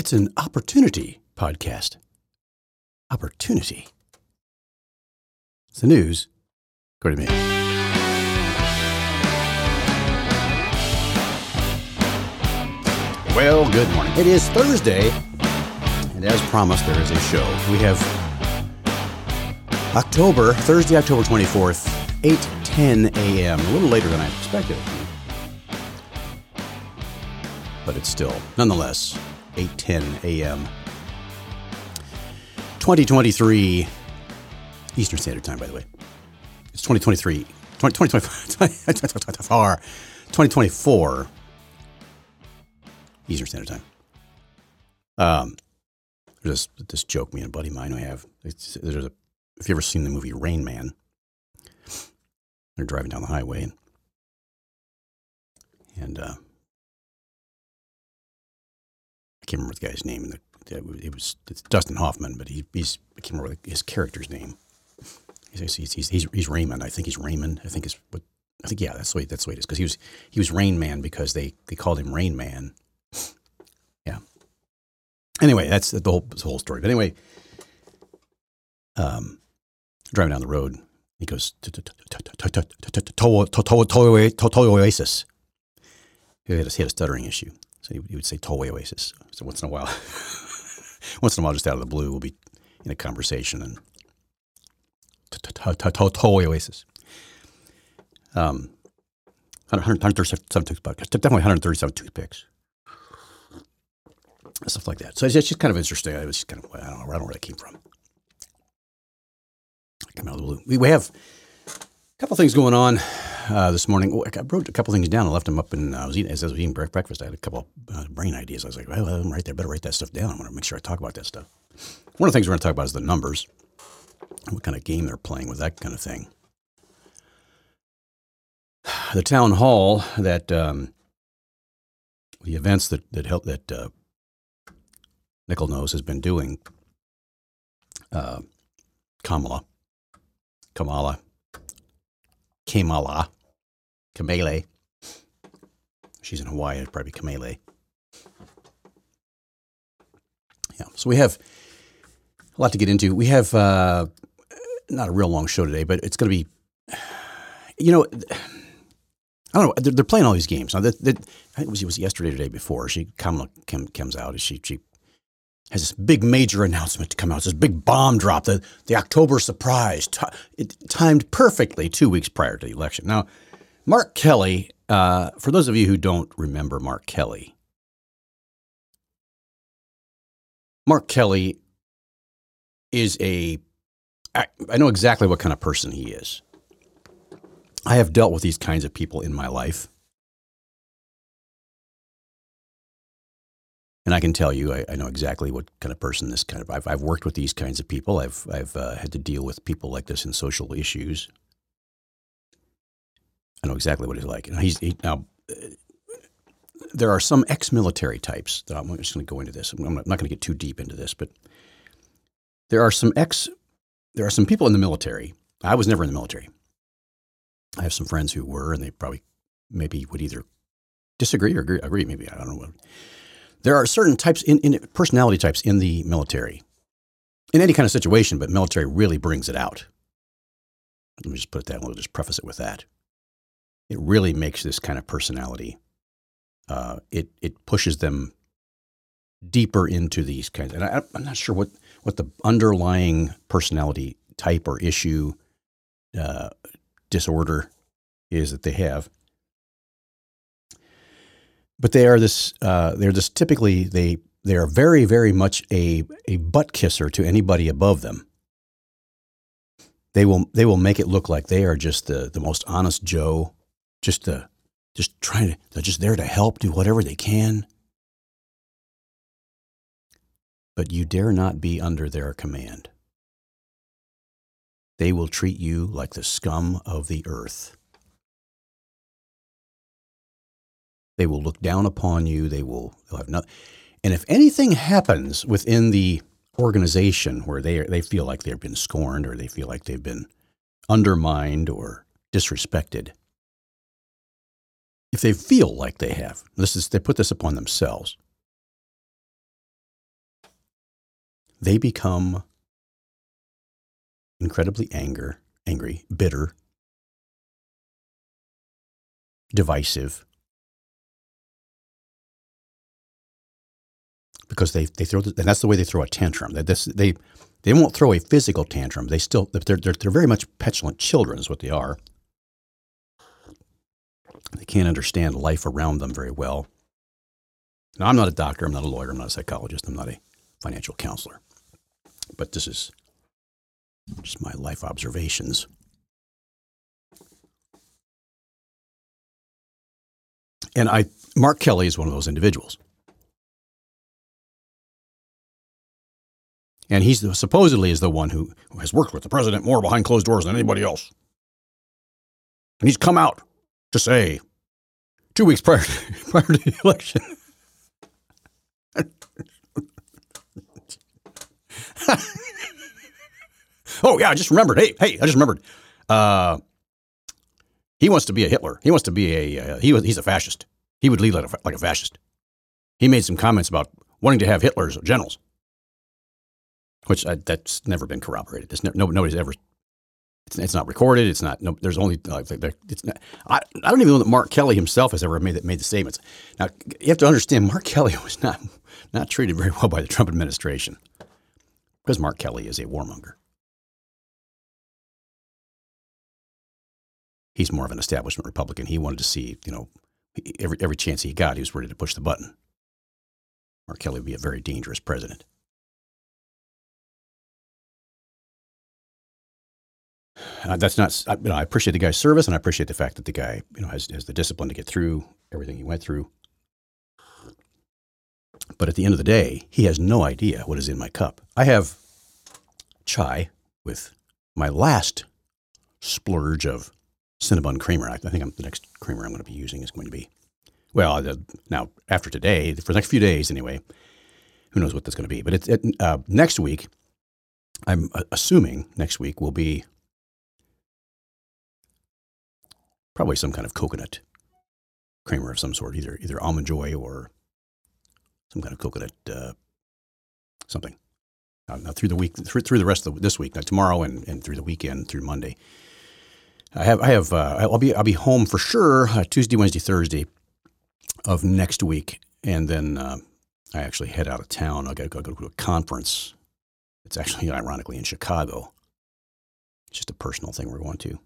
It's an opportunity podcast. Opportunity. It's the news, according to me. Well, good morning. It is Thursday, and as promised, there is a show. We have Thursday, October 24th, 8:10 a.m., a little later than I expected it to be. But it's still, nonetheless, 8:10 a.m. 2023 Eastern Standard Time, by the way. It's 2024 Eastern Standard Time. There's this joke me and a buddy of mine who have. If you've ever seen the movie Rain Man, they're driving down the highway and I can't remember the guy's name. It's Dustin Hoffman, but I can't remember his character's name. He's Raymond. I think he's Raymond. I think that's the way it is, because he was Rain Man because they called him Rain Man. Yeah. Anyway, that's the whole story. But anyway, driving down the road, he goes Toy Oasis. He had a stuttering issue, so he would say Toy Oasis. So once in a while, just out of the blue, we'll be in a conversation and Toy Oasis. 137 toothpicks, definitely 137 toothpicks. Stuff like that. So it's just kind of interesting. It was just kind of, I don't know where that came from. Come out of the blue. We have a couple things going on this morning. I wrote a couple things down and left them up, and as I was eating breakfast, I had a couple brain ideas. I was like, well, I'm right there. Better write that stuff down. I want to make sure I talk about that stuff. One of the things we're going to talk about is the numbers, what kind of game they're playing with, that kind of thing. The town hall that the events that Nickel Nose has been doing. Kamala, Kamele. She's in Hawaii. It'd probably be Kamele. Yeah. So we have a lot to get into. We have not a real long show today, but it's going to be, I don't know. They're playing all these games. Now, I think it was yesterday or the day before. Kamala comes out. She has this big major announcement to come out. It's this big bomb drop, the October surprise. It timed perfectly 2 weeks prior to the election. Now, Mark Kelly, for those of you who don't remember Mark Kelly is I know exactly what kind of person he is. I have dealt with these kinds of people in my life. And I can tell you, I know exactly what kind of person this kind of. I've worked with these kinds of people. I've had to deal with people like this in social issues. I know exactly what he's like. And now, there are some ex-military types that I'm just going to go into this. I'm not going to get too deep into this, but there are some people in the military. I was never in the military. I have some friends who were, and they maybe would either disagree or agree. Maybe, I don't know what. There are certain types, in personality types in the military, in any kind of situation, but military really brings it out. Let me just put it that way. We'll just preface it with that. It really makes this kind of personality. It pushes them deeper into these kinds. And I'm not sure what the underlying personality type or issue, disorder is that they have. But they are this typically, they are very, very much a butt kisser to anybody above them. They will make it look like they are just the most honest Joe, they're just there to help, do whatever they can. But you dare not be under their command. They will treat you like the scum of the earth. They will look down upon you. They'll have nothing. And if anything happens within the organization where they feel like they've been scorned, or they feel like they've been undermined or disrespected, if they feel like they have, they put this upon themselves. they become incredibly angry, bitter, divisive, because they throw, and that's the way they throw a tantrum. They won't throw a physical tantrum. They're very much petulant children, is what they are. They can't understand life around them very well. Now, I'm not a doctor. I'm not a lawyer. I'm not a psychologist. I'm not a financial counselor. But this is just my life observations. And Mark Kelly is one of those individuals. And he's supposedly is the one who has worked with the president more behind closed doors than anybody else. And he's come out to say 2 weeks prior to the election. Oh, yeah, I just remembered. Hey, I just remembered. He wants to be a Hitler. He wants to be he's a fascist. He would lead like a fascist. He made some comments about wanting to have Hitler's generals, which that's never been corroborated. Nobody's ever. It's not recorded. It's not. No, there's only. It's not. I don't even know that Mark Kelly himself has ever made the statements. Now you have to understand, Mark Kelly was not treated very well by the Trump administration because Mark Kelly is a warmonger. He's more of an establishment Republican. He wanted to see, every chance he got, he was ready to push the button. Mark Kelly would be a very dangerous president. That's not, I appreciate the guy's service, and I appreciate the fact that the guy, has the discipline to get through everything he went through. But at the end of the day, he has no idea what is in my cup. I have chai with my last splurge of Cinnabon creamer. I think the next creamer I'm going to be using is going to be, now after today, for the next few days anyway, who knows what that's going to be. But next week, I'm assuming next week will be probably some kind of coconut creamer of some sort, either Almond Joy or some kind of coconut something. Now through the week, through the rest of this week, tomorrow and through the weekend, through Monday, I'll be home for sure Tuesday, Wednesday, Thursday of next week, and then I actually head out of town. I got to go to a conference. It's actually ironically in Chicago. It's just a personal thing we're going to.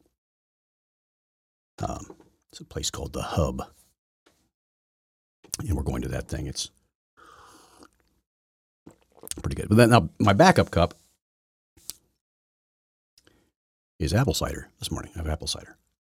It's a place called The Hub, and we're going to that thing. It's pretty good. But then now my backup cup is apple cider this morning. I have apple cider.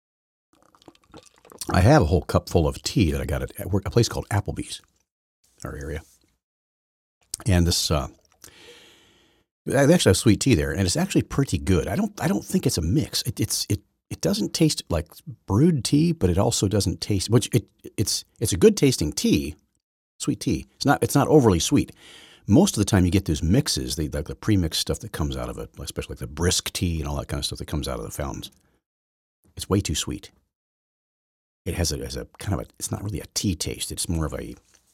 I have a whole cup full of tea that I got at work, a place called Applebee's, our area. And this, they actually have sweet tea there, and it's actually pretty good. I don't think it's a mix. It doesn't taste like brewed tea, but it also doesn't taste, it's a good tasting tea, sweet tea. It's not overly sweet. Most of the time you get those mixes, like the pre-mixed stuff that comes out of it, especially like the brisk tea and all that kind of stuff that comes out of the fountains. It's way too sweet. It has a kind of it's not really a tea taste. It's more of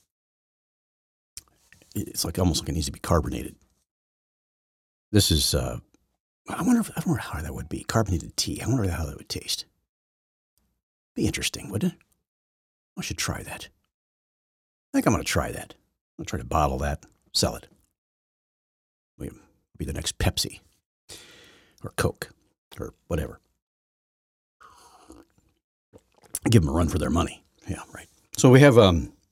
it's like almost like it needs to be carbonated. This is, I wonder how that would be. Carbonated tea. I wonder how that would taste. Be interesting, wouldn't it? I should try that. I think I'm going to try that. I'm going to try to bottle that. Sell it. We'll be the next Pepsi or Coke or whatever. Give them a run for their money. Yeah, right. So we have,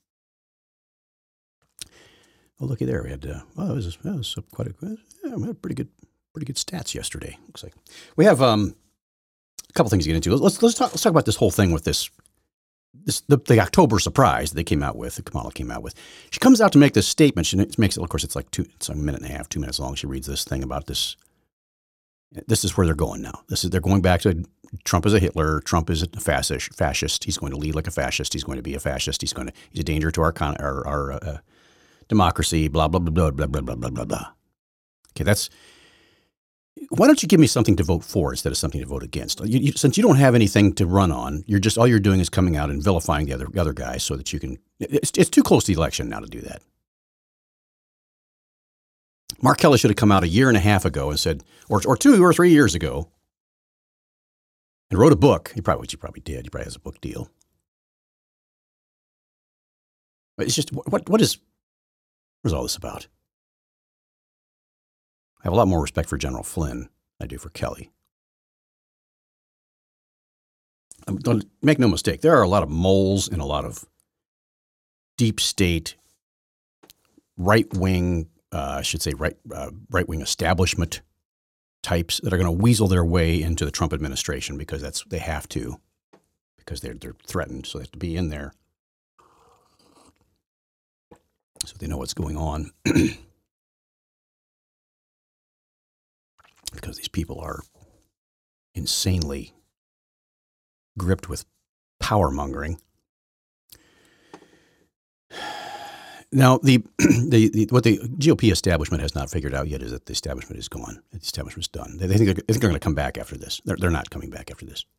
looky there. We had, it was quite we had pretty good stats yesterday. Looks like we have a couple things to get into. Let's talk about this whole thing with the October surprise that Kamala came out with. She comes out to make this statement. She makes it, of course, it's a minute and a half, 2 minutes long. She reads this thing about this. This is where they're going now. They're going back to Trump is a Hitler. Trump is a fascist. He's going to lead like a fascist. He's going to be a fascist. He's a danger to our democracy. Blah blah blah blah blah blah blah blah blah. Okay, why don't you give me something to vote for instead of something to vote against? Since you don't have anything to run on, all you're doing is coming out and vilifying the other guy so that you can. It's too close to the election now to do that. Mark Kelly should have come out a year and a half ago and said, or 2 or 3 years ago, and wrote a book. Which he probably did. He probably has a book deal. But it's just, what is all this about? I have a lot more respect for General Flynn than I do for Kelly. Don't make no mistake. There are a lot of moles and a lot of deep state, right-wing, right-wing establishment types that are going to weasel their way into the Trump administration because they have to, because they're threatened, so they have to be in there, so they know what's going on. Because these people are insanely gripped with power mongering. Now, what the GOP establishment has not figured out yet is that the establishment is gone. The establishment's done. They think they're going to come back after this. They're not coming back after this.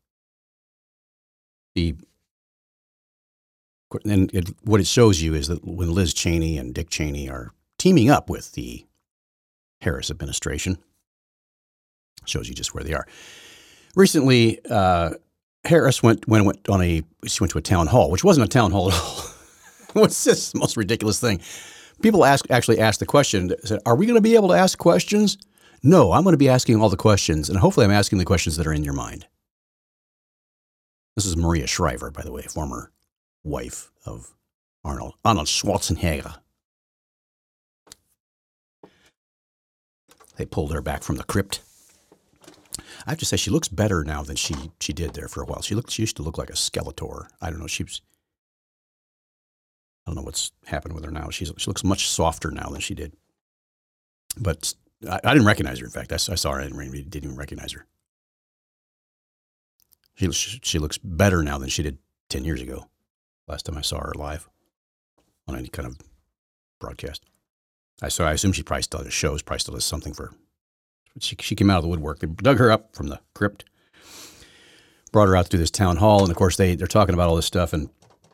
What it shows you is that when Liz Cheney and Dick Cheney are teaming up with the Harris administration, shows you just where they are. Recently, Harris went to a town hall, which wasn't a town hall at all. What's this? The most ridiculous thing. People actually asked the question, said, are we going to be able to ask questions? No, I'm going to be asking all the questions, and hopefully I'm asking the questions that are in your mind. This is Maria Shriver, by the way, former wife of Arnold Schwarzenegger. They pulled her back from the crypt. I have to say, she looks better now than she did there for a while. She used to look like a Skeletor. I don't know. I don't know what's happened with her now. She looks much softer now than she did. But I didn't recognize her. In fact, I saw her. I didn't even recognize her. She looks better now than she did 10 years ago. Last time I saw her live on any kind of broadcast. I assume she probably still does shows, probably still does something for. She came out of the woodwork. They dug her up from the crypt, brought her out to do this town hall, and of course they're talking about all this stuff, and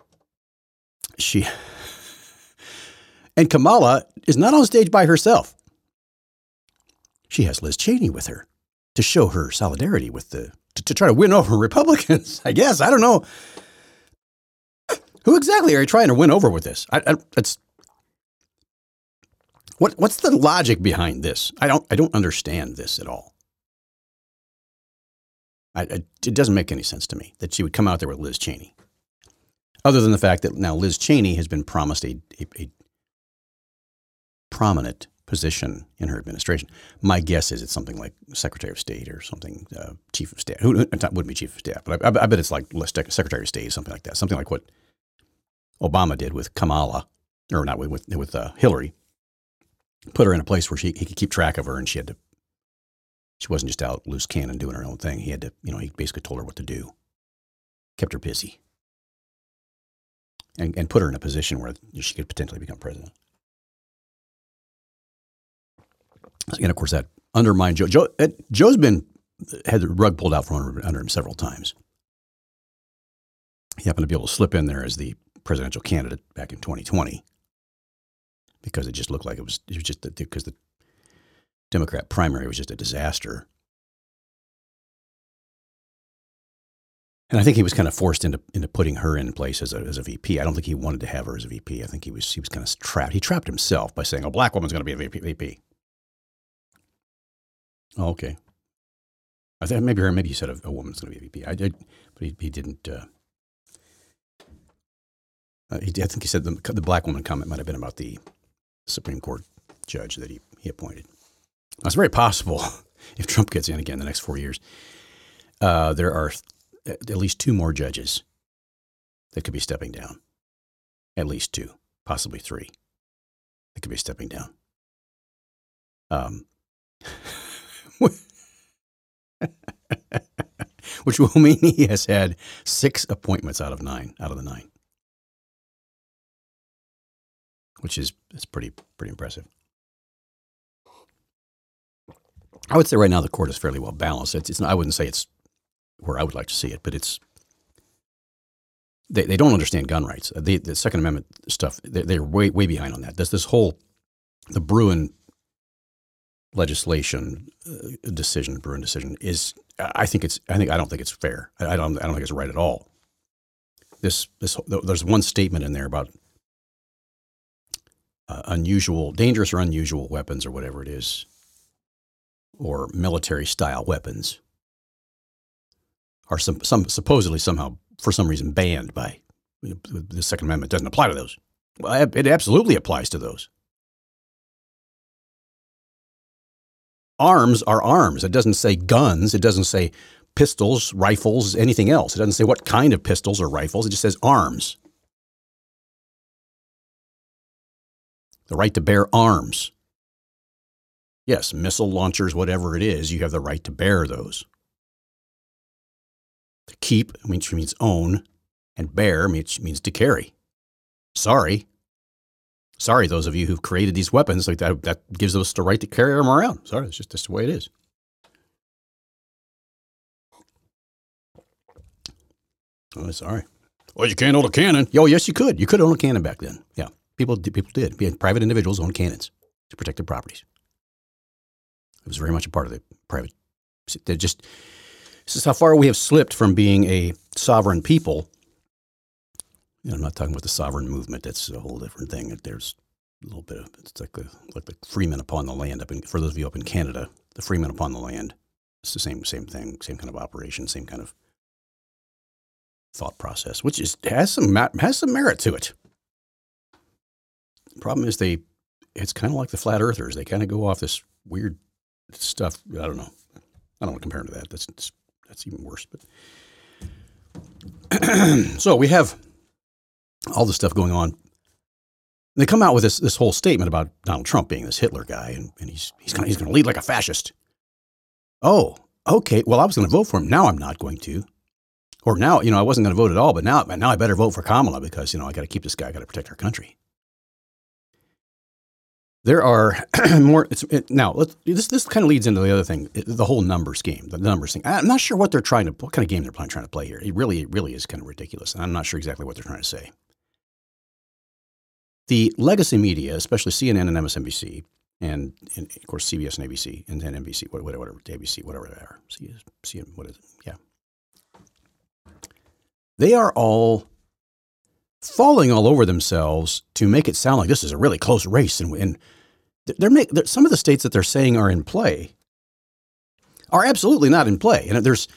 Kamala is not on stage by herself. She has Liz Cheney with her to show her solidarity with to try to win over Republicans. I guess. I don't know. Who exactly are you trying to win over with this? What's the logic behind this? I don't understand this at all. It doesn't make any sense to me that she would come out there with Liz Cheney. Other than the fact that now Liz Cheney has been promised a prominent position in her administration. My guess is it's something like Secretary of State or something, Chief of Staff. Who wouldn't be Chief of Staff, but I bet it's like Secretary of State, something like that. Something like what Obama did with Kamala, or not with Hillary. Put her in a place where he could keep track of her, and she wasn't just out loose cannon doing her own thing. He had to, he basically told her what to do, kept her busy, and put her in a position where she could potentially become president. And of course, that undermined Joe. Joe's had the rug pulled out from under him several times. He happened to be able to slip in there as the presidential candidate back in 2020 because it just looked like it was just because the Democrat primary was just a disaster. And I think he was kind of forced into putting her in place as a VP. I don't think he wanted to have her as a VP. I think he was kind of trapped. He trapped himself by saying, "A black woman's going to be a VP." Oh, okay. I think maybe he said a woman's going to be a VP. But he didn't. I think he said the black woman comment might have been about the Supreme Court judge that he appointed. Now, it's very possible if Trump gets in again the next 4 years, there are at least 2 more judges that could be stepping down. At least 2, possibly 3 that could be stepping down. Which will mean he has had 6 appointments out of the 9. Which is pretty impressive. I would say right now the court is fairly well balanced. It's not, I wouldn't say it's where I would like to see it, but they don't understand gun rights. The Second Amendment stuff, they're way behind on that. There's this whole the Bruin legislation decision, Bruin decision, is I don't think it's fair. I don't think it's right at all. There's one statement in there about dangerous or unusual weapons or whatever it is, or military style weapons, are supposedly somehow for some reason banned by the Second Amendment. Doesn't apply to those. Well, it absolutely applies to those. Arms are arms. It doesn't say guns. It doesn't say pistols, rifles, anything else. It doesn't say what kind of pistols or rifles. It just says arms. The right to bear arms. Yes, missile launchers, whatever it is, you have the right to bear those. To keep means own, and bear means to carry. Sorry, those of you who've created these weapons, like that gives us the right to carry them around. Sorry, it's just the way it is. Oh, sorry. Well, you can't own a cannon. Oh, yes, you could. You could own a cannon back then. Yeah, people did. Private individuals owned cannons to protect their properties. It was very much a part of the private. This is how far we have slipped from being a sovereign people. I'm not talking about the sovereign movement. That's a whole different thing. There's a little bit of, it's like the freemen upon the land. For those of you up in Canada, the freemen upon the land. It's the same thing, same kind of operation, same kind of thought process, which has some merit to it. The problem is it's kind of like the flat earthers. They kind of go off this weird stuff. I don't know. I don't want to compare them to that. That's even worse. But so we have all this stuff going on. They come out with this whole statement about Donald Trump being this Hitler guy, and he's going to lead like a fascist. Oh, okay. Well, I was going to vote for him. Now I'm not going to. Or now, I wasn't going to vote at all, but now I better vote for Kamala because, I got to keep this guy. I got to protect our country. There are more. Now, this kind of leads into the other thing, the whole numbers game, the numbers thing. I'm not sure what kind of game they're trying to play here. It really is kind of ridiculous. And I'm not sure exactly what they're trying to say. The legacy media, especially CNN and MSNBC, and of course CBS and ABC, and then NBC, whatever, ABC, whatever they are, CNN, what is it? Yeah. They are all falling all over themselves to make it sound like this is a really close race, and some of the states that they're saying are in play are absolutely not in play. And there's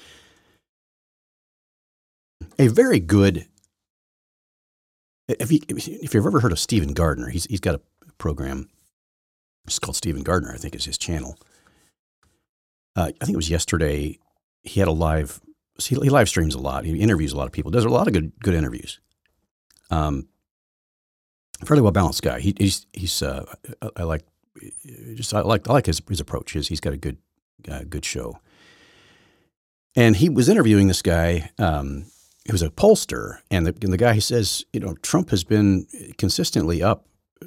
a very good, if you've ever heard of Stephen Gardner, he's got a program. It's called Stephen Gardner, I think is his channel. I think it was yesterday. He had a live. He live streams a lot. He interviews a lot of people. Does a lot of good interviews. Fairly well balanced guy. I like his approach. He's got a good show. And he was interviewing this guy. He was a pollster, and the guy, he says, Trump has been consistently up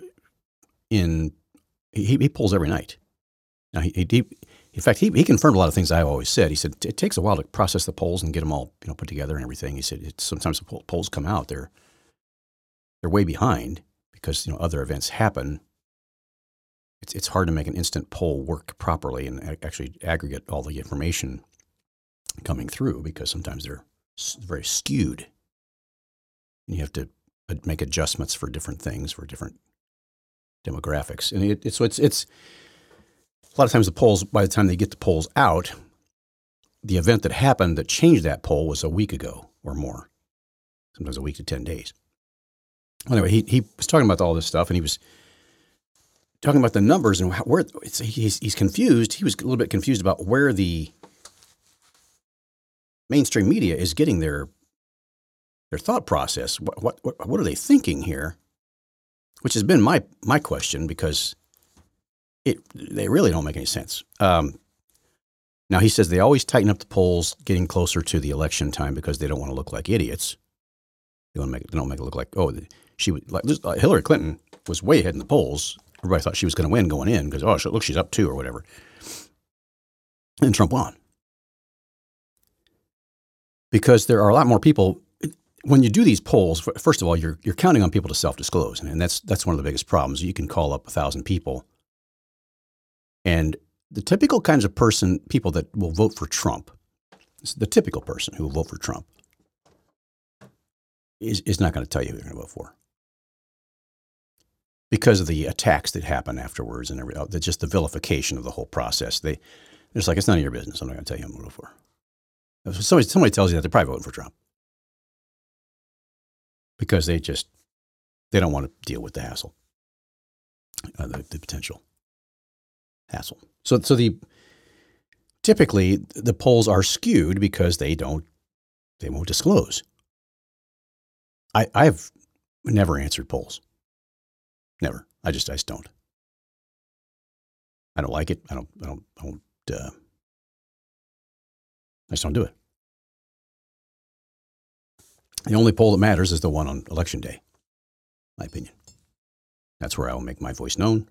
he polls every night. Now in fact, he confirmed a lot of things I've always said. He said it takes a while to process the polls and get them all put together and everything. He said sometimes the polls come out, they're way behind because other events happen. It's hard to make an instant poll work properly and actually aggregate all the information coming through because sometimes they're very skewed, and you have to make adjustments for different things for different demographics. And it's a lot of times the polls, by the time they get the polls out, the event that happened that changed that poll was a week ago or more, sometimes a week to 10 days. Anyway, he was talking about all this stuff, and he was talking about the numbers and where he's confused. He was a little bit confused about where the mainstream media is getting their thought process. What are they thinking here? Which has been my question, because they really don't make any sense. Now, he says they always tighten up the polls getting closer to the election time because they don't want to look like idiots. They don't make it look like, Hillary Clinton was way ahead in the polls. Everybody thought she was going to win going in because, look, she's up 2 or whatever. And Trump won. Because there are a lot more people. When you do these polls, first of all, you're counting on people to self-disclose. And that's one of the biggest problems. You can call up 1,000 people, and the typical kinds of people that will vote for Trump, the typical person who will vote for Trump is not going to tell you who they're going to vote for because of the attacks that happen afterwards and just the vilification of the whole process. They're just like, it's none of your business. I'm not going to tell you who I'm going to vote for. If somebody tells you that, they're probably voting for Trump because they don't want to deal with the hassle, the potential hassle. So typically the polls are skewed because they won't disclose. I've never answered polls. Never. I just don't. I don't like it. I just don't do it. The only poll that matters is the one on election day, in my opinion. That's where I will make my voice known.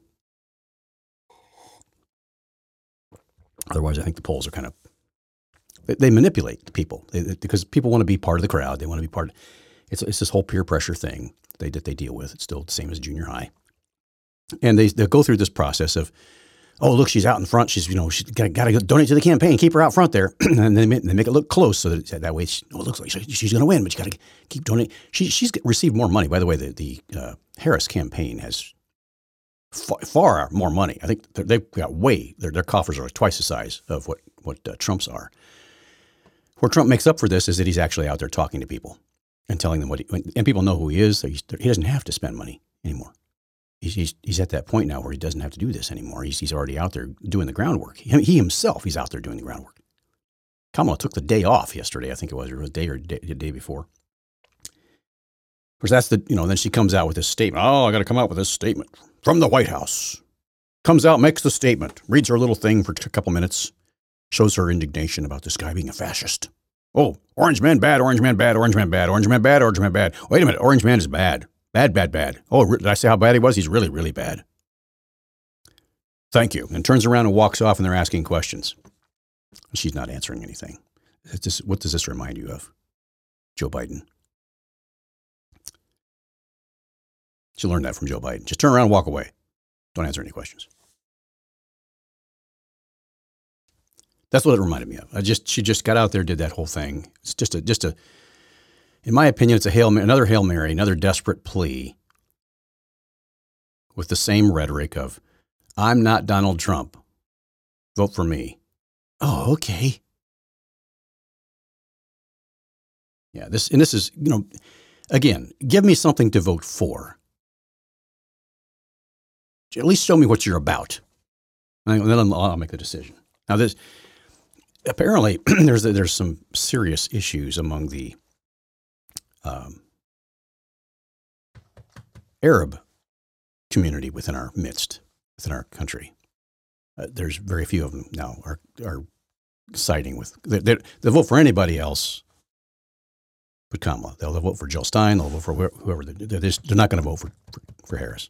Otherwise, I think the polls are they manipulate people because people want to be part of the crowd. They want to be part of, it's this whole peer pressure thing that they deal with. It's still the same as junior high. And they'll go through this process of, oh, look, she's out in front. She's got to donate to the campaign. Keep her out front there. And they make it look close so that way it looks like she's going to win, but you got to keep donating. She's received more money. By the way, the Harris campaign has far more money. I think they've got their coffers are like twice the size of what Trump's are. Where Trump makes up for this is that he's actually out there talking to people and telling them and people know who he is. So he doesn't have to spend money anymore. He's at that point now where he doesn't have to do this anymore. He's already out there doing the groundwork. He himself, he's out there doing the groundwork. Kamala took the day off yesterday, I think it was, or the day before. Of course, that's then she comes out with this statement. Oh, I got to come out with this statement from the White House. Comes out, makes the statement, reads her little thing for a couple minutes, shows her indignation about this guy being a fascist. Oh, orange man bad, orange man bad, orange man bad, orange man bad, orange man bad. Wait a minute, orange man is bad. Bad, bad, bad. Oh, did I say how bad he was? He's really, really bad. Thank you. And turns around and walks off and they're asking questions. She's not answering anything. What does this remind you of? Joe Biden. She learned that from Joe Biden. Just turn around and walk away. Don't answer any questions. That's what it reminded me of. She just got out there, did that whole thing. It's just a in my opinion, it's another Hail Mary, another desperate plea with the same rhetoric of, I'm not Donald Trump. Vote for me. Oh, okay. Yeah, this is, again, give me something to vote for. At least show me what you're about. And then I'll make the decision. Now, apparently, there's some serious issues among the Arab community within our midst, within our country. There's very few of them now are siding with. They'll vote for anybody else but Kamala. They'll vote for Jill Stein. They'll vote for whoever. They're not going to vote for Harris.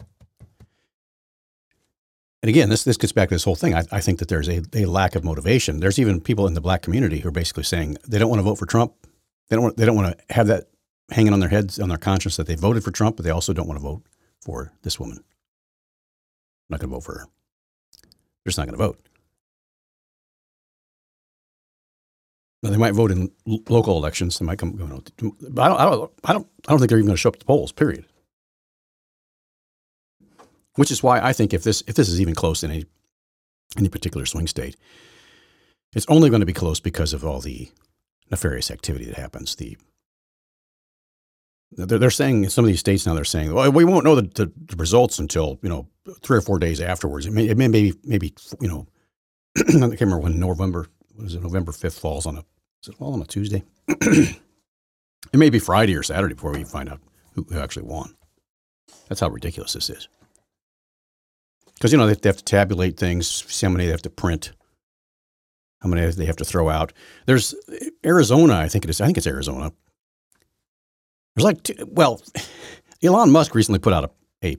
And again, this gets back to this whole thing. I think that there's a lack of motivation. There's even people in the black community who are basically saying they don't want to vote for Trump. They don't want to have that hanging on their heads, on their conscience that they voted for Trump, but they also don't want to vote for this woman. I'm not going to vote for her. They're just not going to vote. Now, they might vote in local elections. They might come. But I don't think they're even going to show up at the polls. Period. Which is why I think if this is even close in any particular swing state, it's only going to be close because of all the nefarious activity that happens. They're saying in some of these states now, they're saying, well, we won't know the results until 3 or 4 days afterwards. It may maybe I can't remember when November 5th falls on a Tuesday. It may be Friday or Saturday before we find out who actually won. That's how ridiculous this is. Because they have to tabulate things, see how many they have to print, how many they have to throw out. There's Arizona, I think it's Arizona. There's Elon Musk recently put out a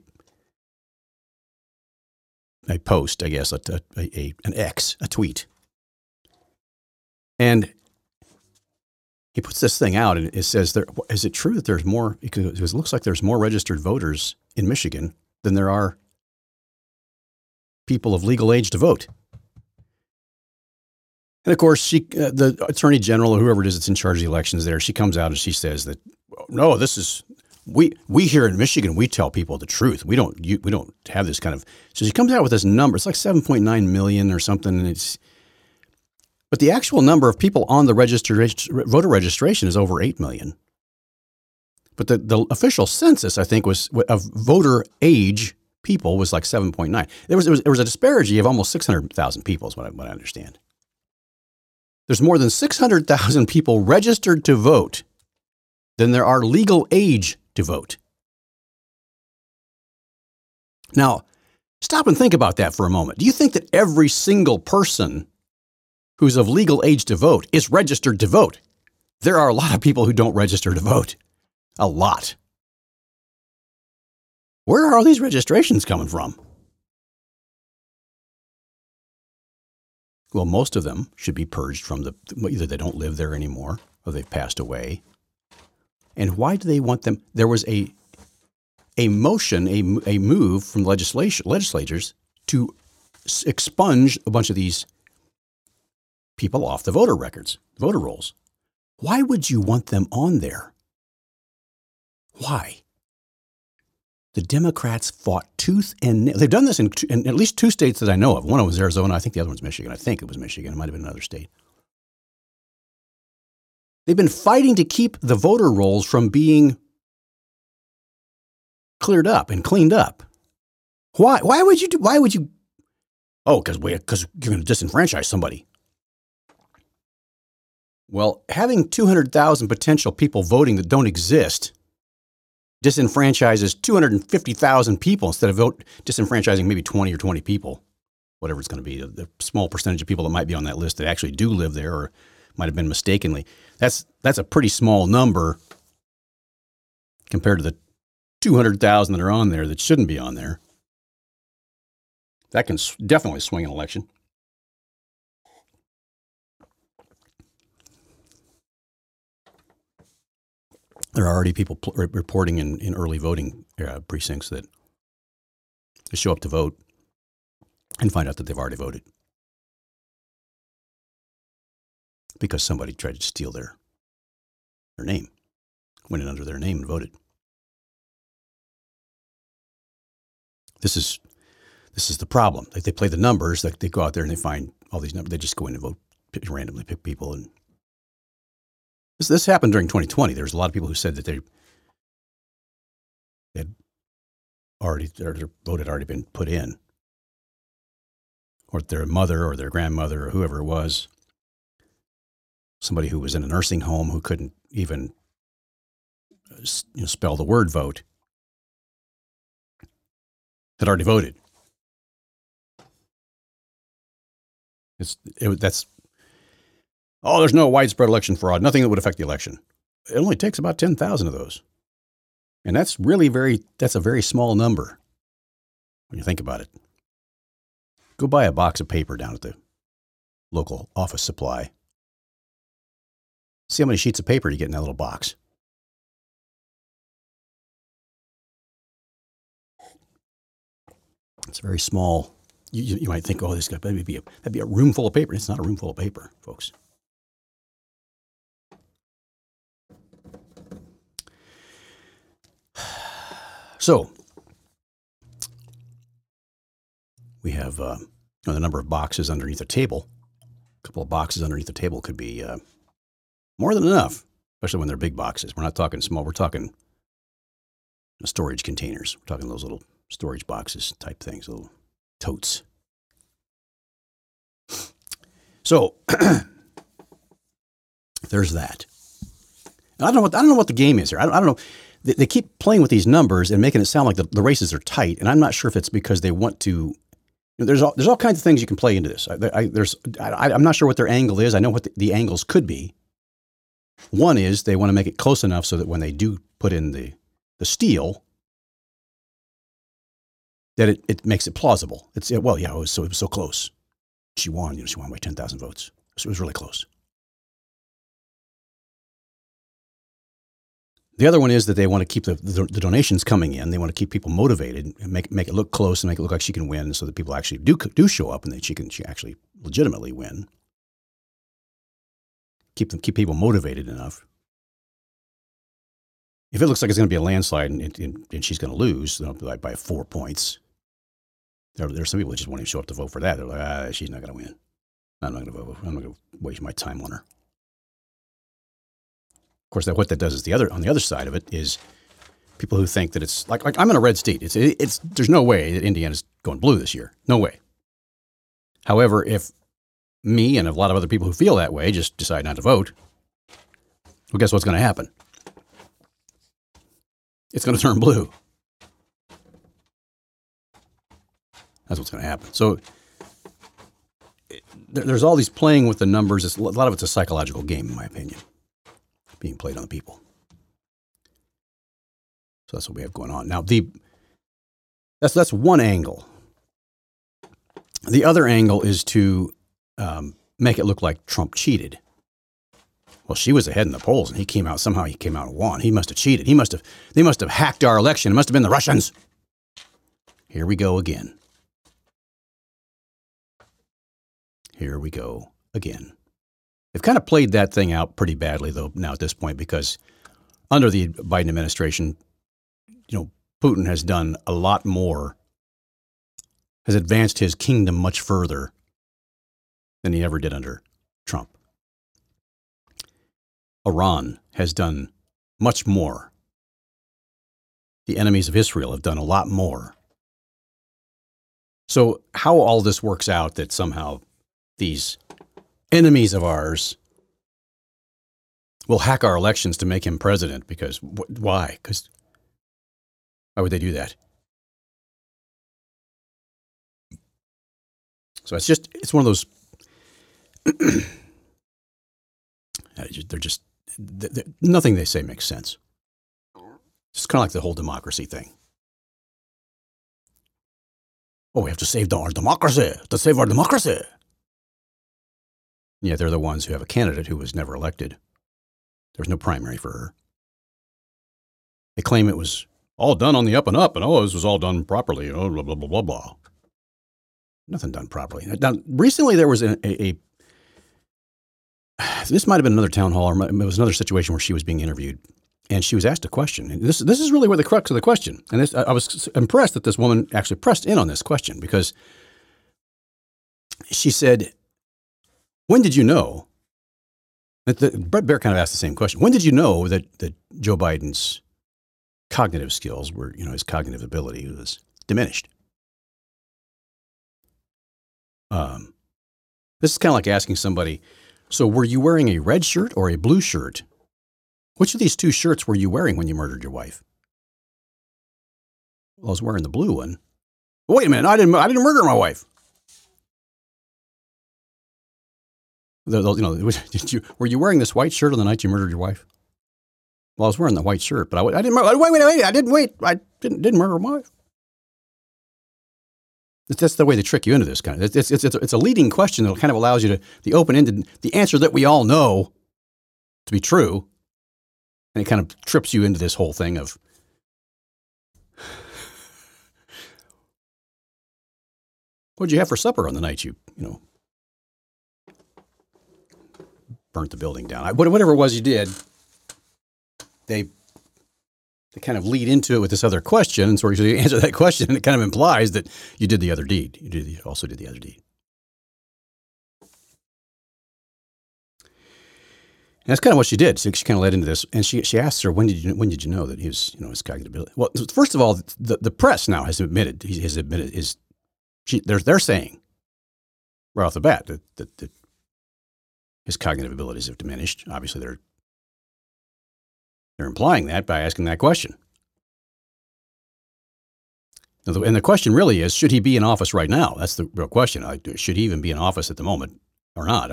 post, I guess, an X, a tweet. And he puts this thing out and it says, is it true that there's more, because it looks like there's more registered voters in Michigan than there are people of legal age to vote. And of course, the attorney general or whoever it is that's in charge of the elections there, she comes out and she says that, no, this is, we here in Michigan, we tell people the truth. We don't have this kind of, so she comes out with this number. It's like 7.9 million or something. And but the actual number of people on the voter registration is over 8 million. But the official census, I think, was of voter age people was like 7.9. There was a disparity of almost 600,000 people is what I understand. There's more than 600,000 people registered to vote than there are legal age to vote. Now, stop and think about that for a moment. Do you think that every single person who's of legal age to vote is registered to vote? There are a lot of people who don't register to vote. A lot. Where are all these registrations coming from? Well, most of them should be purged from either they don't live there anymore or they've passed away. And why do they want them? There was a motion, a move from legislatures to expunge a bunch of these people off the voter records, voter rolls. Why would you want them on there? Why? The Democrats fought tooth and nail. They've done this in at least 2 states that I know of. One was Arizona. I think the other one's Michigan. I think it was Michigan. It might have been another state. They've been fighting to keep the voter rolls from being cleared up and cleaned up. Why? Why would you? Oh, because you're going to disenfranchise somebody. Well, having 200,000 potential people voting that don't exist disenfranchises 250,000 people instead of disenfranchising maybe 20 or 20 people, whatever it's going to be, the small percentage of people that might be on that list that actually do live there or might have been mistakenly. That's a pretty small number compared to the 200,000 that are on there that shouldn't be on there. That can definitely swing an election. There are already people reporting in early voting precincts that they show up to vote and find out that they've already voted because somebody tried to steal their name, went in under their name and voted. This is the problem. Like they play the numbers, like they go out there and they find all these numbers. They just go in and vote, randomly pick people. And this happened during 2020. There was a lot of people who said that they had already, their vote had already been put in, or their mother or their grandmother or whoever it was, somebody who was in a nursing home who couldn't even spell the word vote, had already voted. There's no widespread election fraud, nothing that would affect the election. It only takes about 10,000 of those. And that's a very small number when you think about it. Go buy a box of paper down at the local office supply. See how many sheets of paper you get in that little box. It's very small. You might think, oh, that'd be a room full of paper. It's not a room full of paper, folks. So we have the number of boxes underneath a table. A couple of boxes underneath the table could be more than enough, especially when they're big boxes. We're not talking small. We're talking storage containers. We're talking those little storage boxes type things, little totes. So there's that. And I don't know what the game is here. I don't know. They keep playing with these numbers and making it sound like the races are tight, and I'm not sure if it's because they want to. There's all kinds of things you can play into this. I'm not sure what their angle is. I know what the angles could be. One is they want to make it close enough so that when they do put in the steal, that it makes it plausible. It was so close. She won. She won by 10,000 votes. So it was really close. The other one is that they want to keep the donations coming in. They want to keep people motivated and make it look close and make it look like she can win, so that people actually do show up and that she actually legitimately win. keep people motivated enough. If it looks like it's going to be a landslide and she's going to lose by 4 points, there's some people that just won't even show up to vote for that. They're like, she's not going to win. I'm not going to vote. I'm not going to waste my time on her. Of course, what that does is on the other side of it is people who think that it's like I'm in a red state. There's no way that Indiana's going blue this year. No way. However, if me and a lot of other people who feel that way just decide not to vote, well, guess what's going to happen? It's going to turn blue. That's what's going to happen. So there's all these playing with the numbers. A lot of it's a psychological game, in my opinion, being played on the people. So that's what we have going on. Now, that's one angle. The other angle is to make it look like Trump cheated. Well, she was ahead in the polls, and he came out and won. He must have cheated. They must have hacked our election. It must have been the Russians. Here we go again. Here we go again. They've kind of played that thing out pretty badly, though, now at this point, because under the Biden administration, Putin has done a lot more, has advanced his kingdom much further than he ever did under Trump. Iran has done much more. The enemies of Israel have done a lot more. So how all this works out that somehow these enemies of ours will hack our elections to make him president, because why? Because why would they do that? So it's one of those, nothing they say makes sense. It's kind of like the whole democracy thing. Oh, we have to save our democracy, to save our democracy. Yeah, they're the ones who have a candidate who was never elected. There's no primary for her. They claim it was all done on the up and up, and this was all done properly, blah, blah, blah, blah, blah. Nothing done properly. Now, recently there was this might have been another town hall, or it was another situation where she was being interviewed, and she was asked a question. And this is really where the crux of the question. And I was impressed that this woman actually pressed in on this question, because she said, when did you know? Bret Baier kind of asked the same question. When did you know that Joe Biden's cognitive skills were, his cognitive ability was diminished? This is kind of like asking somebody, so were you wearing a red shirt or a blue shirt? Which of these two shirts were you wearing when you murdered your wife? Well, I was wearing the blue one. Wait a minute, I didn't murder my wife. Were you wearing this white shirt on the night you murdered your wife? Well, I was wearing the white shirt, but I didn't murder my wife. That's the way they trick you into this kind of. It's a leading question that kind of allows you the open-ended, the answer that we all know to be true, and it kind of trips you into this whole thing of, what'd you have for supper on the night you burnt the building down? Whatever it was you did, they kind of lead into it with this other question, and so you answer that question, and it kind of implies that you did the other deed. You also did the other deed. And that's kind of what she did. So she kind of led into this, and she asked her, when did you know that he was, his cognitive ability? Well, first of all, the press now has admitted, they're saying right off the bat that his cognitive abilities have diminished. Obviously, they're implying that by asking that question. And the question really is, should he be in office right now? That's the real question. Should he even be in office at the moment or not?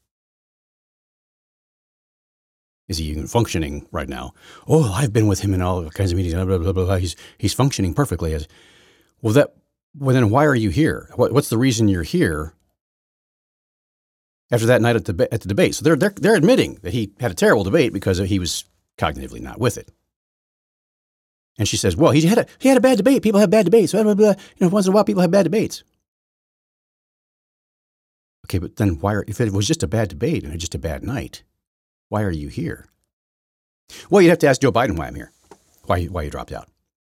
Is he even functioning right now? Oh, I've been with him in all kinds of meetings. Blah, blah, blah, blah. He's functioning perfectly. Well, then why are you here? What's the reason you're here after that night at the debate? So they're admitting that he had a terrible debate because he was cognitively not with it. And she says, well, he had a bad debate. People have bad debates. Blah, blah, blah. Once in a while, people have bad debates. Okay, but then if it was just a bad debate and just a bad night, Why are you here? Well, you'd have to ask Joe Biden why I'm here. Why you dropped out.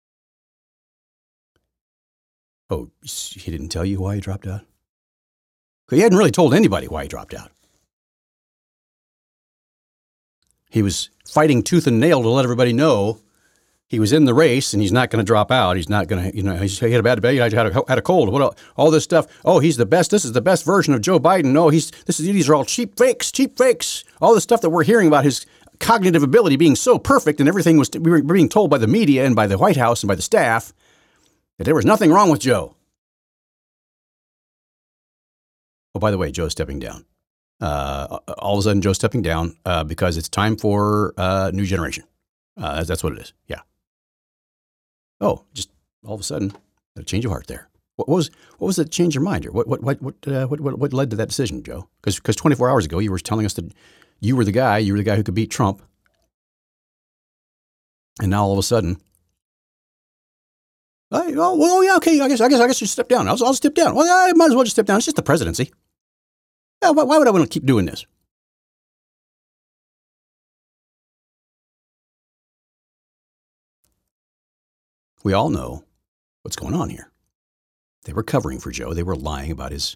Oh, he didn't tell you why he dropped out? He hadn't really told anybody why he dropped out. He was fighting tooth and nail to let everybody know he was in the race and he's not going to drop out. He's not going to, he had a bad day, he had a cold. What all this stuff? Oh, he's the best. This is the best version of Joe Biden. No, these are all cheap fakes. All the stuff that we're hearing about his cognitive ability being so perfect and everything we were being told by the media and by the White House and by the staff that there was nothing wrong with Joe. Oh, by the way, Joe's stepping down. All of a sudden, Joe's stepping down because it's time for a new generation. That's what it is. Yeah. Oh, just all of a sudden, a change of heart there. What was the change of mind? Or what led to that decision, Joe? Because 24 hours ago, you were telling us that you were the guy who could beat Trump, and now all of a sudden, okay, I guess you step down. I'll step down. Well, I might as well just step down. It's just the presidency. Yeah, why would I want to keep doing this? We all know what's going on here. They were covering for Joe. They were lying about his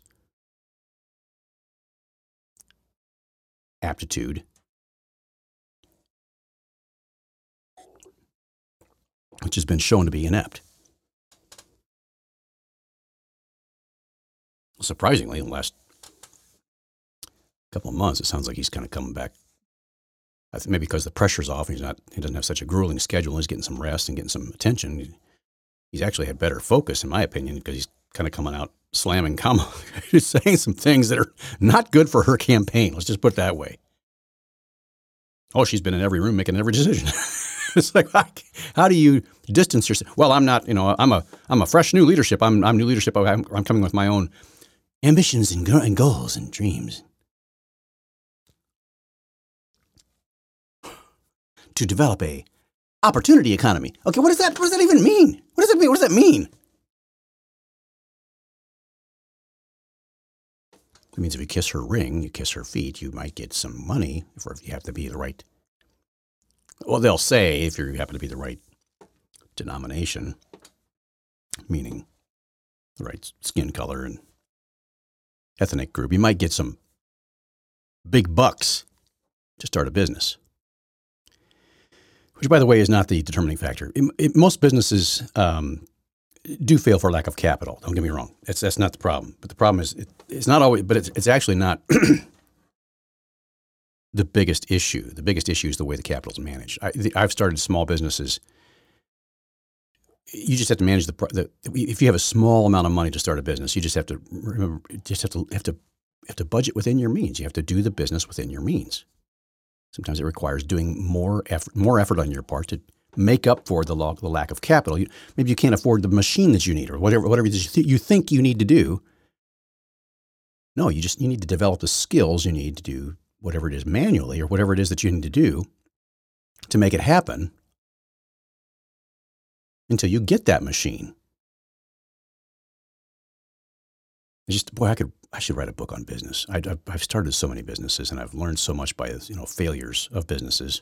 aptitude, which has been shown to be inept. Surprisingly, in the last couple of months, it sounds like he's kind of coming back. I think maybe because the pressure's off, he doesn't have such a grueling schedule. He's getting some rest and getting some attention. He's actually had better focus, in my opinion, because he's kind of coming out slamming Kamala. He's saying some things that are not good for her campaign. Let's just put it that way. Oh, she's been in every room making every decision. It's like, how do you distance yourself? Well, I'm not, I'm a fresh new leadership. I'm new leadership. I'm coming with my own ambitions and goals and dreams. To develop a opportunity economy. Okay, what does that even mean? What does it mean? What does that mean? It means if you kiss her ring, you kiss her feet, you might get some money if you have to be the right. Well, they'll say if you happen to be the right denomination, meaning the right skin color and ethnic group, you might get some big bucks to start a business. Which, by the way, is not the determining factor. Most businesses do fail for lack of capital. Don't get me wrong. That's not the problem. But the problem is it's not always. But it's actually not the biggest issue. The biggest issue is the way the capital is managed. I've started small businesses. You just have to manage if you have a small amount of money to start a business, you just have to remember. Just have to budget within your means. You have to do the business within your means. Sometimes it requires doing more effort on your part to make up for the lack of capital. Maybe you can't afford the machine that you need or whatever you think you need to do. No, you need to develop the skills you need to do whatever it is manually or whatever it is that you need to do to make it happen until you get that machine. I should write a book on business. I've started so many businesses and I've learned so much by failures of businesses.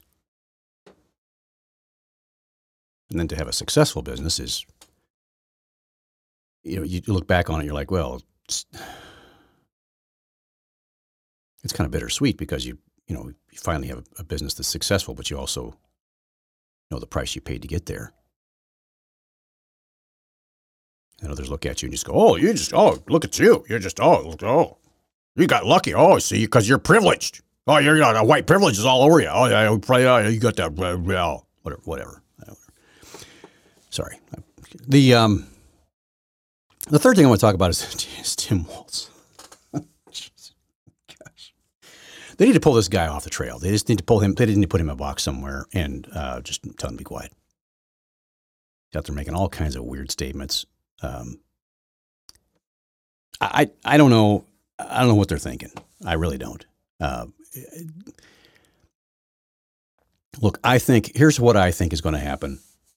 And then to have a successful business is, you look back on it, you're like, well, it's kind of bittersweet because you finally have a business that's successful, but you also know the price you paid to get there. And others look at you and just go, look at you. You're just, you got lucky. Oh, see, because you're privileged. Oh, you're got white privilege is all over you. Oh, yeah, you got that, whatever. Sorry. The third thing I want to talk about is Tim Walz. Gosh. They need to pull this guy off the trail. They just need to pull him. They didn't need to put him in a box somewhere and just tell him to be quiet. He's out there making all kinds of weird statements. I don't know. I don't know what they're thinking. I really don't. Look, here's what I think is going to happen.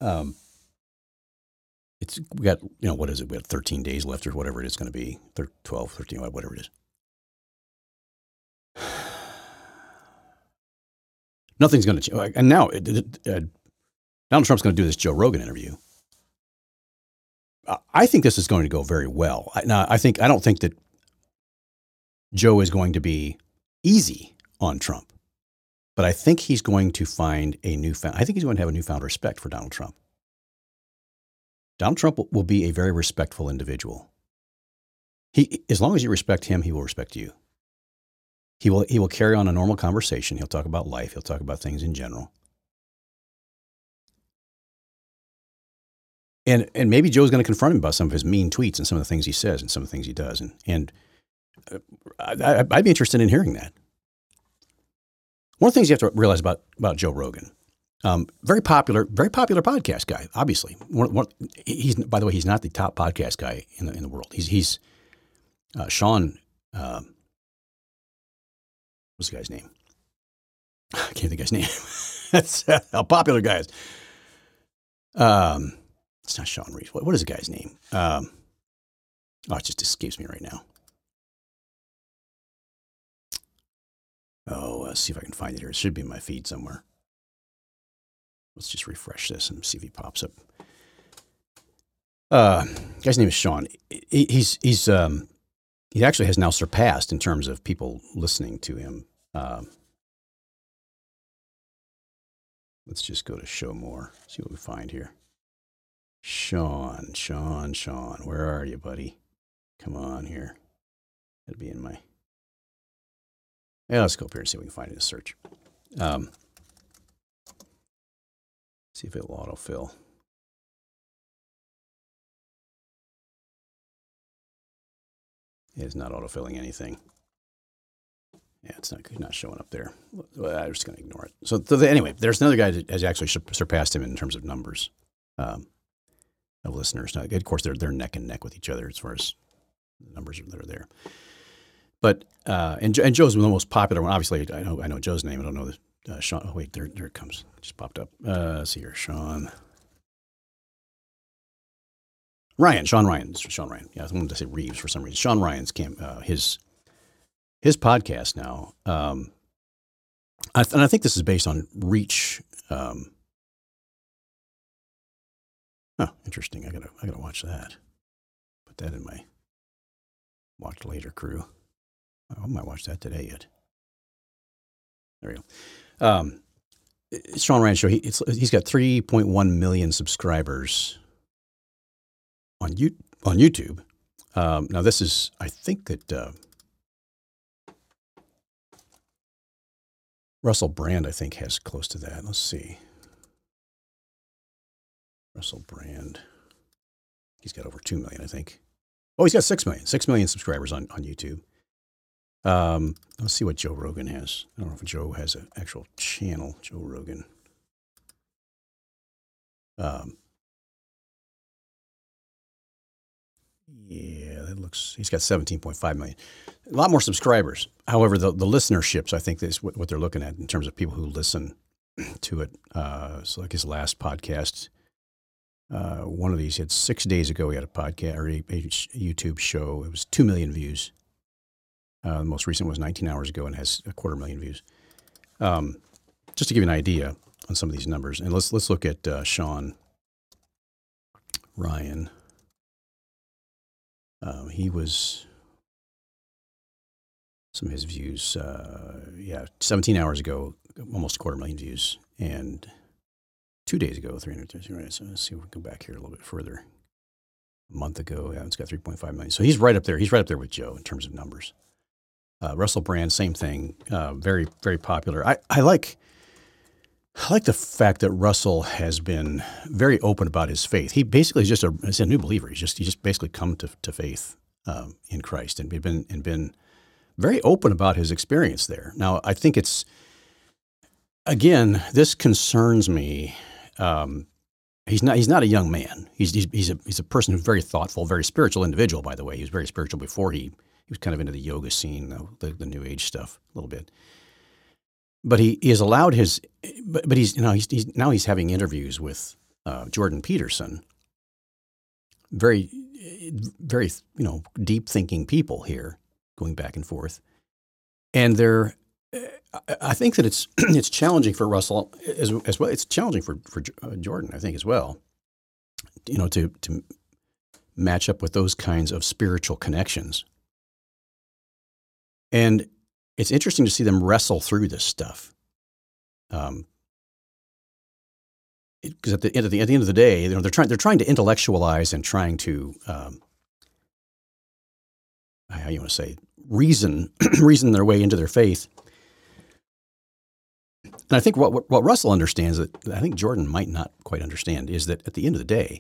We got, what is it? We got 13 days left or whatever it is going to be. 12, 13, whatever it is. Nothing's going to change. And now Donald Trump's going to do this Joe Rogan interview. I think this is going to go very well. I don't think that Joe is going to be easy on Trump, but I think he's going to find I think he's going to have a newfound respect for Donald Trump. Donald Trump will be a very respectful individual. As long as you respect him, he will respect you. He will carry on a normal conversation. He'll talk about life. He'll talk about things in general. And maybe Joe's going to confront him about some of his mean tweets and some of the things he says and some of the things he does. And I'd be interested in hearing that. One of the things you have to realize about Joe Rogan, very popular podcast guy. Obviously, by the way, he's not the top podcast guy in the world. He's Sean. What's the guy's name? I can't think of his name. That's how popular guy is. It's not Sean Reeves. What is the guy's name? It just escapes me right now. Let's see if I can find it here. It should be in my feed somewhere. Let's just refresh this and see if he pops up. Guy's name is Sean. He actually has now surpassed in terms of people listening to him. Let's just go to show more. See what we find here. Sean, where are you, buddy? Come on here. That'd be in my. Yeah, let's go up here and see if we can find it in the search. See if it'll autofill. It's not autofilling anything. Yeah, it's not showing up there. I'm just going to ignore it. So anyway, there's another guy that has actually surpassed him in terms of numbers of listeners. Now, of course, they're neck and neck with each other as far as the numbers that are there. But and Joe's the most popular one. Obviously, I know Joe's name. I don't know the Sean. Oh wait, there it comes. It just popped up. Let's see here, Sean Ryan. Yeah, I wanted to say Reeves for some reason. Sean Ryan's his podcast now. And I think this is based on Reach. Interesting. I gotta watch that. Put that in my watch later crew. I might watch that today yet. There we go. Sean Ryan show. He's got 3.1 million subscribers on YouTube. Now this is, I think that Russell Brand, I think, has close to that. Let's see. Russell Brand. He's got over 2 million, I think. Oh, he's got 6 million. 6 million subscribers on YouTube. Let's see what Joe Rogan has. I don't know if Joe has an actual channel. Joe Rogan. Yeah, that looks. He's got 17.5 million. A lot more subscribers. However, the listenerships, I think, is what they're looking at in terms of people who listen to it. So, like his last podcast, one of these, he had 6 days ago, he had a podcast or a YouTube show. It was 2 million views. The most recent was 19 hours ago and has 250,000 views. Just to give you an idea on some of these numbers, and let's look at Sean Ryan. He was some of his views. 17 hours ago, almost 250,000 views, and 2 days ago, 330. Right. So let's see if we can go back here a little bit further. A month ago, it's got 3.5 million. So he's right up there. He's right up there with Joe in terms of numbers. Russell Brand, same thing. Very, very popular. I like the fact that Russell has been very open about his faith. He basically is just a new believer. He just basically come to faith in Christ and been very open about his experience there. Now, I think this concerns me. He's not a young man. He's a person who's very thoughtful, very spiritual individual. By the way, he was very spiritual before he was kind of into the yoga scene, the New Age stuff a little bit. But he has allowed he's having interviews with Jordan Peterson, very, very deep thinking people here, going back and forth, and they're I think that it's it's challenging for Russell as well. It's challenging for Jordan, I think, as well. To match up with those kinds of spiritual connections. And it's interesting to see them wrestle through this stuff. Because at the end of the day, they're trying to intellectualize and trying to how you want to say reason reason their way into their faith. And I think what Russell understands that I think Jordan might not quite understand is that at the end of the day,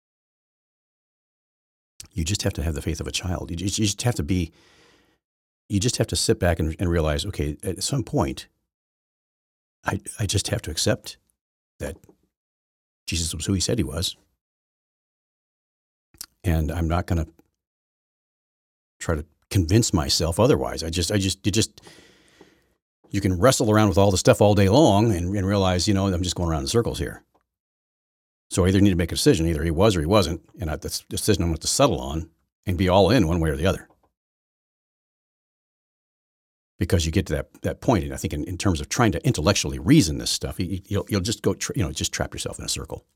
you just have to have the faith of a child. You just have to be. You just have to sit back and realize, okay, at some point, I just have to accept that Jesus was who he said he was, and I'm not going to try to convince myself otherwise. You can wrestle around with all the stuff all day long and realize, I'm just going around in circles here. So I either need to make a decision, either he was or he wasn't, and that's the decision I'm going to settle on and be all in one way or the other. Because you get to that point, and I think in terms of trying to intellectually reason this stuff, you'll just go, just trap yourself in a circle.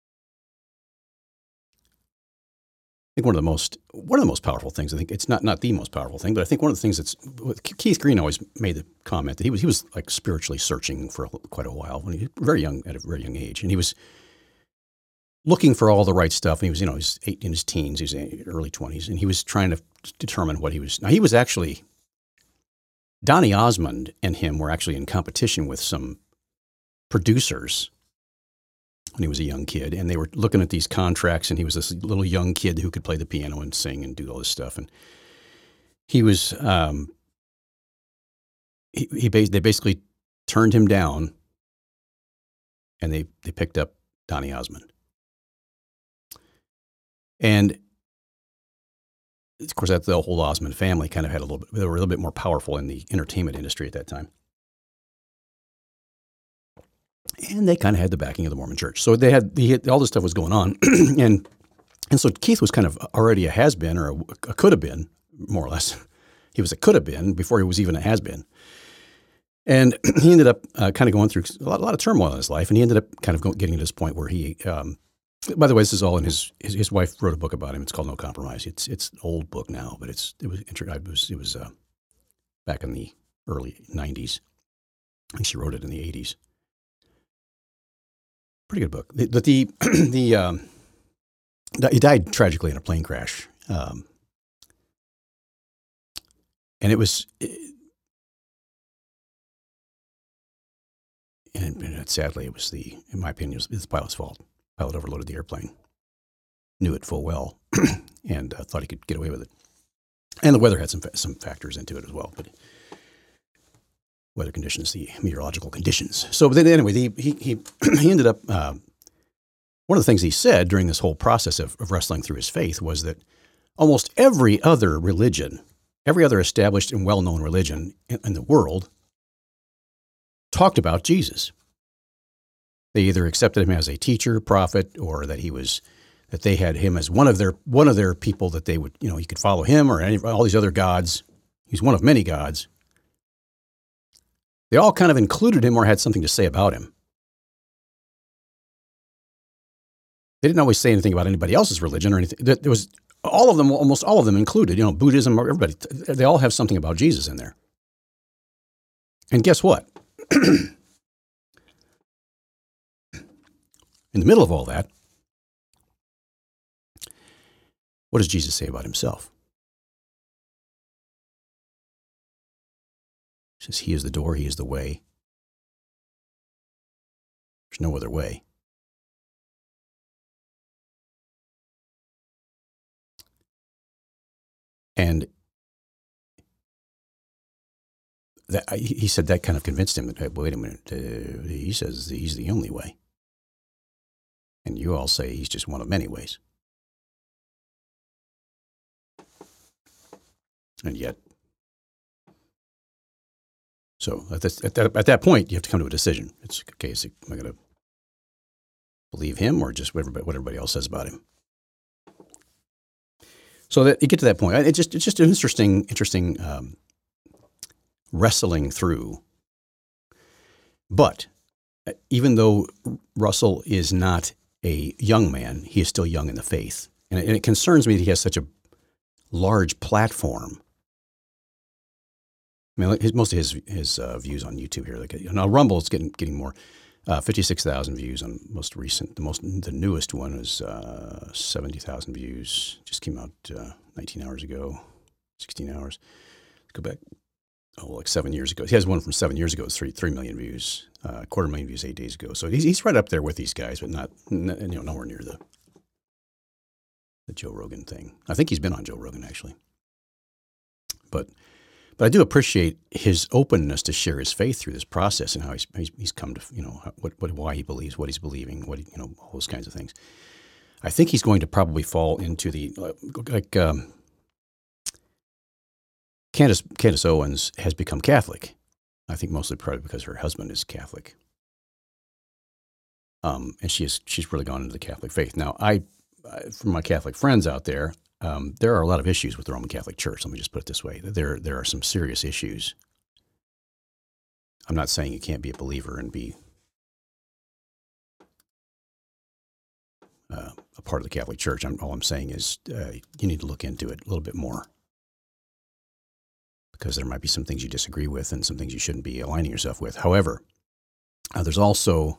I think one of the most powerful things. I think it's not the most powerful thing, but I think one of the things Keith Green always made the comment that he was like spiritually searching for quite a while when he was at a very young age, and he was looking for all the right stuff. And he was in his teens, he was in his early 20s, and he was trying to determine what he was. Now he was actually. Donny Osmond and him were actually in competition with some producers when he was a young kid, and they were looking at these contracts, and he was this little young kid who could play the piano and sing and do all this stuff. And he was, they basically turned him down, and they picked up Donny Osmond. And of course, that the whole Osmond family kind of had they were a little bit more powerful in the entertainment industry at that time. And they kind of had the backing of the Mormon Church. So all this stuff was going on. and so Keith was kind of already a has-been, or a could have been, more or less. He was a could have been before he was even a has-been. And he ended up kind of going through a lot of turmoil in his life. And he ended up kind of getting to this point where he, by the way, this is all in his wife wrote a book about him. It's called No Compromise. It's an old book now, but it was back in the early 90s. I think she wrote it in the 80s. Pretty good book. But he died tragically in a plane crash. And it was, and sadly, it was in my opinion, it was the pilot's fault. Pilot overloaded the airplane, knew it full well, and thought he could get away with it. And the weather had some factors into it as well, but weather conditions, the meteorological conditions. So, but then anyway, he ended up. One of the things he said during this whole process of wrestling through his faith was that almost every other religion, every other established and well-known religion in the world, talked about Jesus. They either accepted him as a teacher, prophet, or that they had him as one of their people that they would, he could follow him or all these other gods. He's one of many gods. They all kind of included him or had something to say about him. They didn't always say anything about anybody else's religion or anything. There was almost all of them included, Buddhism, everybody. They all have something about Jesus in there. And guess what? In the middle of all that, what does Jesus say about himself? He says, he is the door, he is the way. There's no other way. And he said that kind of convinced him that, wait a minute, he says he's the only way. And you all say he's just one of many ways. And yet, so at that point, you have to come to a decision. It's okay, am I going to believe him or just what everybody else says about him? So that you get to that point. It's just an interesting wrestling through. But even though Russell is not a young man, he is still young in the faith. And it concerns me that he has such a large platform. I mean, most of his views on YouTube here, like now Rumble is getting more, 56,000 views on most recent. The newest one is 70,000 views. Just came out 19 hours ago, 16 hours. Go back, like 7 years ago. He has one from 7 years ago. It's 3 million views, 250,000 views 8 days ago. So he's right up there with these guys, but nowhere near the Joe Rogan thing. I think he's been on Joe Rogan actually, but I do appreciate his openness to share his faith through this process and how he's come to, why he believes what he's believing, all those kinds of things. I think he's going to probably fall into the Candace Owens has become Catholic. I think mostly probably because her husband is Catholic, and she's really gone into the Catholic faith. Now, from my Catholic friends out there. There are a lot of issues with the Roman Catholic Church. Let me just put it this way. There are some serious issues. I'm not saying you can't be a believer and be a part of the Catholic Church. All I'm saying is you need to look into it a little bit more, because there might be some things you disagree with and some things you shouldn't be aligning yourself with. However, there's also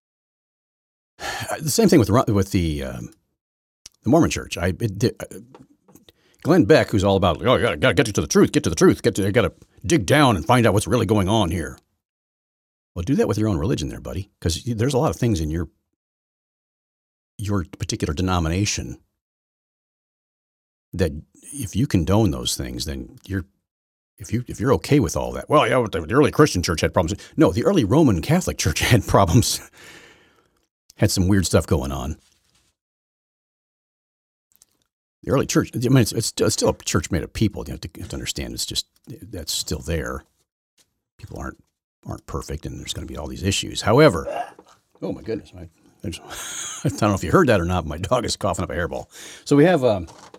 the same thing with the Mormon Church. Glenn Beck, who's all about, you got to get to the truth, you got to dig down and find out what's really going on here. Well, do that with your own religion there, buddy, because there's a lot of things in your particular denomination that if you condone those things, then if you're okay with all that. Well, yeah, the early Christian church had problems. No, the early Roman Catholic Church had problems, had some weird stuff going on. The early church, I mean, it's still a church made of people. You have to understand, it's just, that's still there. People aren't perfect, and there's going to be all these issues. However, oh my goodness, I don't know if you heard that or not, but my dog is coughing up a hairball. So we have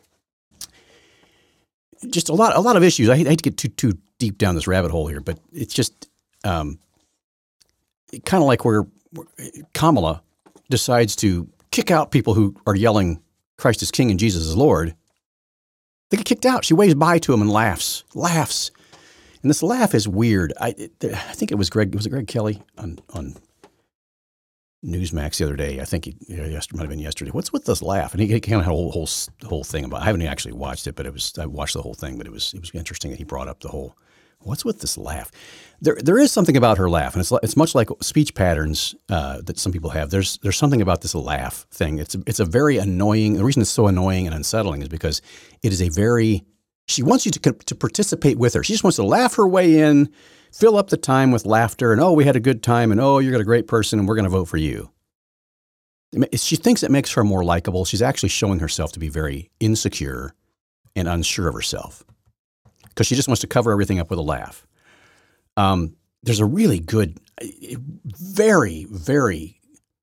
just a lot of issues. I hate to get too deep down this rabbit hole here, but it's just kind of like where Kamala decides to kick out people who are yelling Christ is King and Jesus is Lord. They get kicked out. She waves bye to him and laughs. And this laugh is weird. I think it was Greg Kelly on Newsmax the other day. I think it might have been yesterday. What's with this laugh? And he kind of had a whole thing about it. I haven't actually watched it, but I watched the whole thing, but it was interesting that he brought up the whole, what's with this laugh? There is something about her laugh, and it's much like speech patterns that some people have. There's something about this laugh thing. It's a very annoying. The reason it's so annoying and unsettling is because it is she wants you to participate with her. She just wants to laugh her way in, fill up the time with laughter, and we had a good time, and you're a great person, and we're going to vote for you. She thinks it makes her more likable. She's actually showing herself to be very insecure and unsure of herself, because she just wants to cover everything up with a laugh. There's a really good, very, very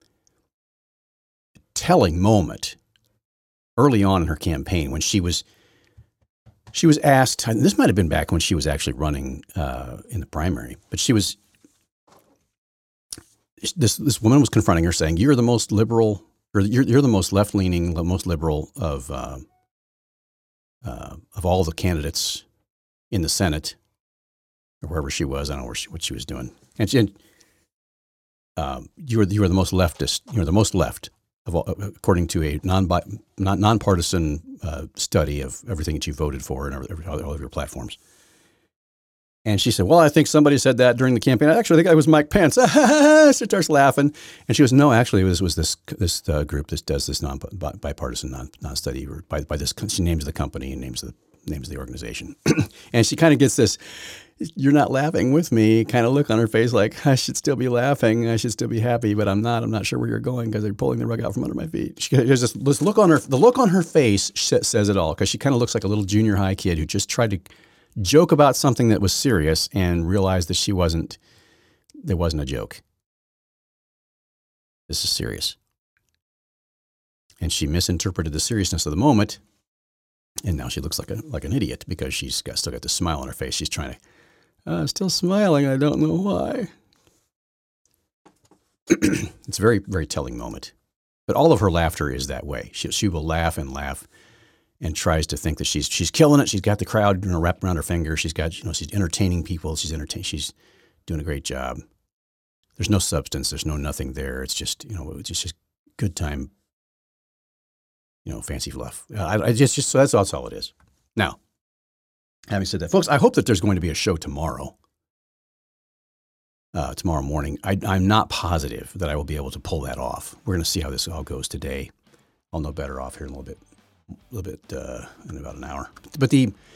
telling moment early on in her campaign when she was asked, and this might have been back when she was actually running in the primary, but this woman was confronting her saying, you're the most liberal, or you're the most left-leaning, the most liberal of all the candidates in the Senate, or wherever she was. I don't know what she was doing. And you were the most leftist. You're the most left of all, according to a nonpartisan study of everything that you voted for and all of your platforms. And she said, well, I think somebody said that during the campaign. I actually think it was Mike Pence. She starts laughing. And she goes, no, actually, it was this group that does this bipartisan non-study, or by this, she names the company and names the organization. And she kind of gets this, you're not laughing with me kind of look on her face, like, I should still be laughing. I should still be happy, but I'm not. I'm not sure where you're going because they're pulling the rug out from under my feet. There's this look on her. The look on her face says it all, because she kind of looks like a little junior high kid who just tried to joke about something that was serious and realized that there wasn't a joke. This is serious. And she misinterpreted the seriousness of the moment. And now she looks like an idiot because she's still got this smile on her face. She's trying I'm still smiling. I don't know why. It's a very, very telling moment. But all of her laughter is that way. She will laugh and tries to think that she's killing it. She's got the crowd wrapped around her finger. She's got, she's entertaining people. She's doing a great job. There's no substance. There's no nothing there. It's just, it's just good time, fancy fluff. So that's all it is. Now, having said that, folks, I hope that there's going to be a show tomorrow morning. I'm not positive that I will be able to pull that off. We're going to see how this all goes today. I'll know better off here in a little bit in about an hour. But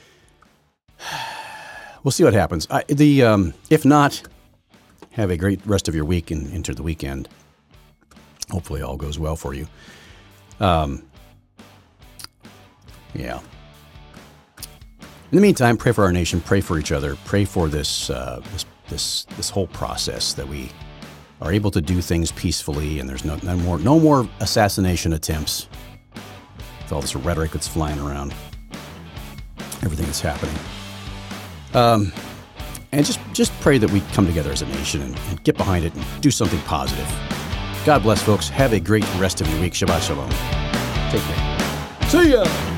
we'll see what happens. If not, have a great rest of your week and into the weekend. Hopefully all goes well for you. Yeah. In the meantime, pray for our nation, pray for each other, pray for this whole process, that we are able to do things peacefully, and there's no more assassination attempts with all this rhetoric that's flying around, everything that's happening. And just pray that we come together as a nation and get behind it and do something positive. God bless, folks. Have a great rest of your week. Shabbat shalom. Take care. See ya.